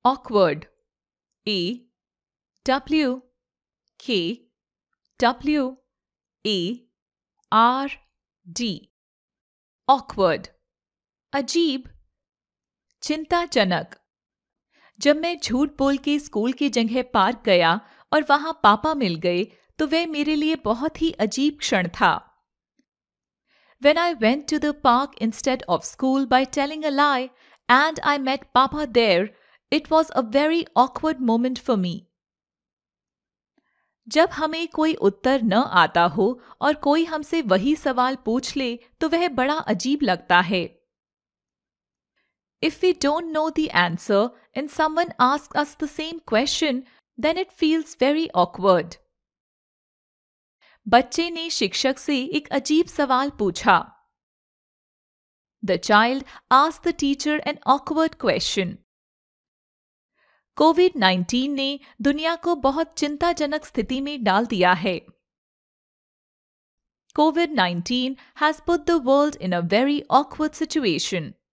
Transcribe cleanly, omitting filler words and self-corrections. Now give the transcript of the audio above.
awkward. A W K W A R D. Awkward. अजीब, चिंताजनक। जब मैं झूठ बोल के स्कूल की जगह पार्क गया और वहां पापा मिल गए तो वह मेरे लिए बहुत ही अजीब क्षण था। When I went to the park instead of school by telling a lie and I met Papa there, it was a very awkward moment for me. जब हमें कोई उत्तर न आता हो और कोई हमसे वही सवाल पूछ ले तो वह बड़ा अजीब लगता है। If we don't know the answer and someone asks us the same question, then it feels very awkward. बच्चे ने शिक्षक से एक अजीब सवाल पूछा। The child asked the teacher an awkward question. कोविड-19 ने दुनिया को बहुत चिंताजनक स्थिति में डाल दिया है। COVID-19 has put the world in a very awkward situation.